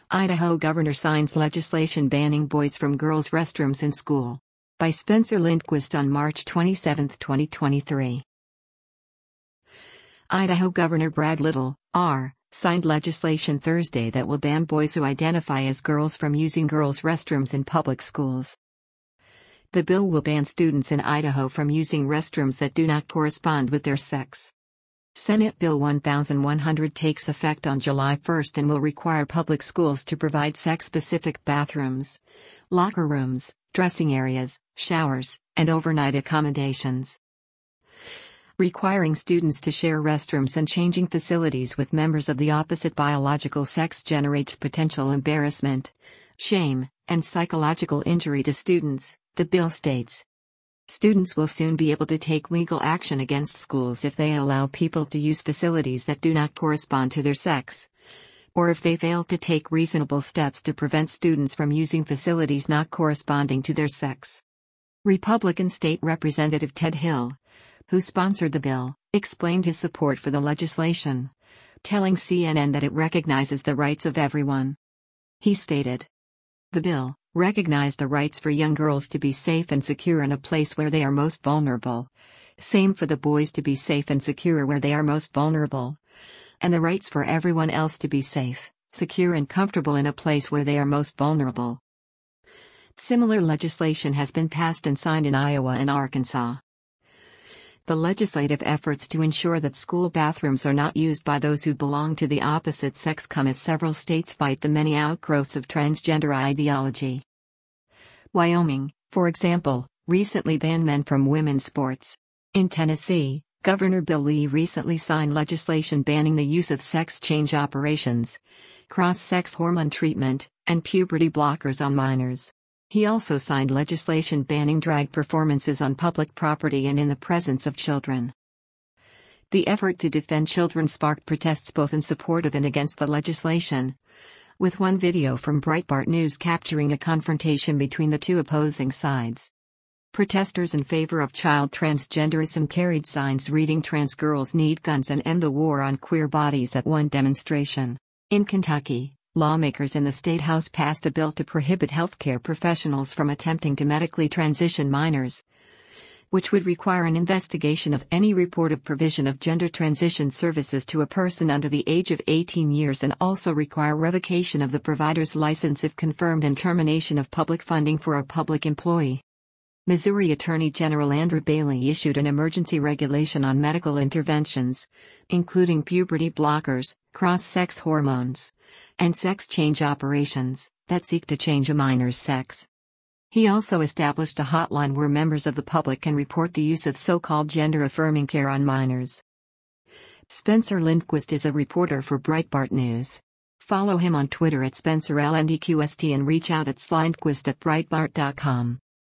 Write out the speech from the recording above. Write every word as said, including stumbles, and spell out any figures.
Idaho governor signs legislation banning boys from girls' restrooms in school. By Spencer Lindquist on March twenty-seventh, twenty twenty-three. Idaho Governor Brad Little, R., signed legislation Thursday that will ban boys who identify as girls from using girls' restrooms in public schools. The bill will ban students in Idaho from using restrooms that do not correspond with their sex. Senate Bill one thousand one hundred takes effect on July first and will require public schools to provide sex-specific bathrooms, locker rooms, dressing areas, showers, and overnight accommodations. Requiring students to share restrooms and changing facilities with members of the opposite biological sex generates potential embarrassment, shame, and psychological injury to students, the bill states. Students will soon be able to take legal action against schools if they allow people to use facilities that do not correspond to their sex, or if they fail to take reasonable steps to prevent students from using facilities not corresponding to their sex. Republican State Representative Ted Hill, who sponsored the bill, explained his support for the legislation, telling C N N that it recognizes the rights of everyone. He stated, "The bill recognize the rights for young girls to be safe and secure in a place where they are most vulnerable. Same for the boys to be safe and secure where they are most vulnerable. And the rights for everyone else to be safe, secure and comfortable in a place where they are most vulnerable." Similar legislation has been passed and signed in Iowa and Arkansas. The legislative efforts to ensure that school bathrooms are not used by those who belong to the opposite sex come as several states fight the many outgrowths of transgender ideology. Wyoming, for example, recently banned men from women's sports. In Tennessee, Governor Bill Lee recently signed legislation banning the use of sex change operations, cross-sex hormone treatment, and puberty blockers on minors. He also signed legislation banning drag performances on public property and in the presence of children. The effort to defend children sparked protests both in support of and against the legislation, with one video from Breitbart News capturing a confrontation between the two opposing sides. Protesters in favor of child transgenderism carried signs reading "Trans girls need guns and end the war on queer bodies" at one demonstration. In Kentucky, lawmakers in the state house passed a bill to prohibit healthcare professionals from attempting to medically transition minors, which would require an investigation of any report of provision of gender transition services to a person under the age of eighteen years and also require revocation of the provider's license if confirmed and termination of public funding for a public employee. Missouri Attorney General Andrew Bailey issued an emergency regulation on medical interventions, including puberty blockers, cross-sex hormones, and sex change operations, that seek to change a minor's sex. He also established a hotline where members of the public can report the use of so-called gender-affirming care on minors. Spencer Lindquist is a reporter for Breitbart News. Follow him on Twitter at Spencer L N D Q S T and reach out at slindquist at breitbart dot com.